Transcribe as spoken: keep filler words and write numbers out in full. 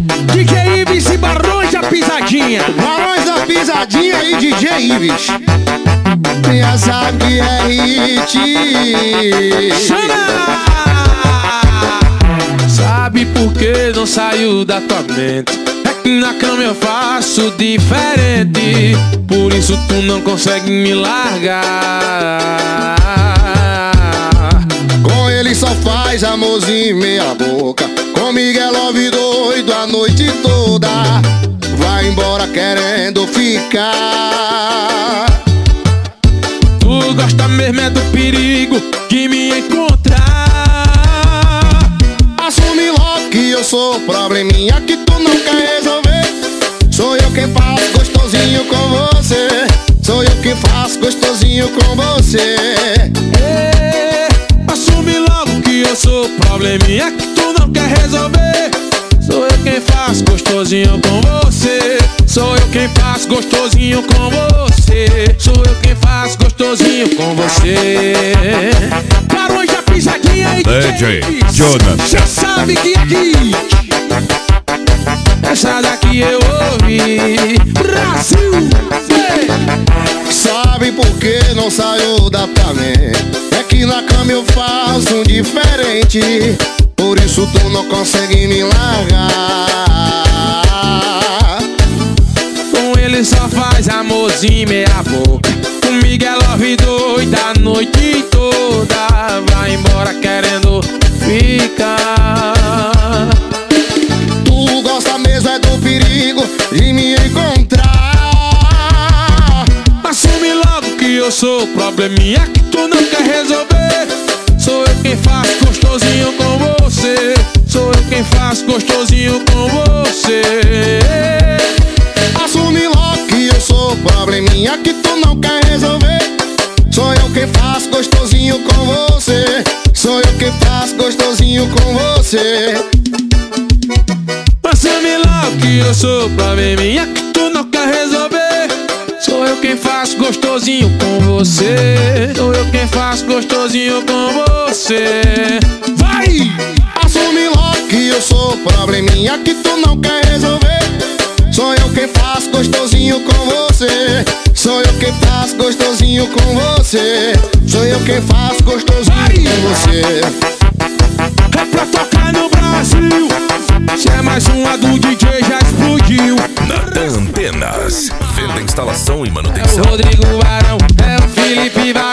D J Ives e Barões da Pisadinha. Barões da Pisadinha e D J Ives. Já sabe que é hit. Chama! Sabe por que não saiu da tua mente? É que na cama eu faço diferente, por isso tu não consegue me largar. Com ele só faz amorzinho meia boca. Comigo é love doido a noite toda. Vai embora querendo ficar. Tu gosta mesmo é do perigo de me encontrar. Assume logo que eu sou probleminha que tu não quer resolver. Sou eu quem faço gostosinho com você. Sou eu quem faço gostosinho com você. É, assume logo que eu sou probleminha que tu não quer resolver. Sou eu quem faço gostosinho com você. Sou eu quem faço gostosinho com você. Sou eu quem faço gostosinho com você. Barões da Pisadinha e D J Jonas. Cê sabe que aqui essa daqui eu ouvi. Brasil. Ei. Sabe por que não saiu da tua mente? É que na cama eu faço um diferente, por isso tu não consegue me largar. Com ele só faz amorzinho meia boca. Comigo é love doida a noite toda. Vai embora querendo ficar. Tu gosta mesmo é do perigo de me encontrar. Assume logo que eu sou probleminha que tu não quer resolver. Sou eu quem faço gostosinho com você. Sou eu quem faço gostosinho com você. Assume logo que eu sou probleminha que tu não quer resolver. Sou eu quem faço gostosinho com você. Sou eu quem faço gostosinho com você. Assume logo que eu sou probleminha que tu não quer resolver. Sou eu quem faço gostosinho com você. Sou eu quem faço gostosinho com você. Vai! Assume logo que eu sou probleminha que tu não quer resolver. Sou eu quem faço gostosinho com você. Sou eu quem faço gostosinho com você. Sou eu quem faço gostosinho Vai! com você. É pra tocar no Brasil. Se é mais uma do D J já explodiu. Natan Antenas. Venda, instalação e É o manutenção. Rodrigo Barão, é o Felipe Barão.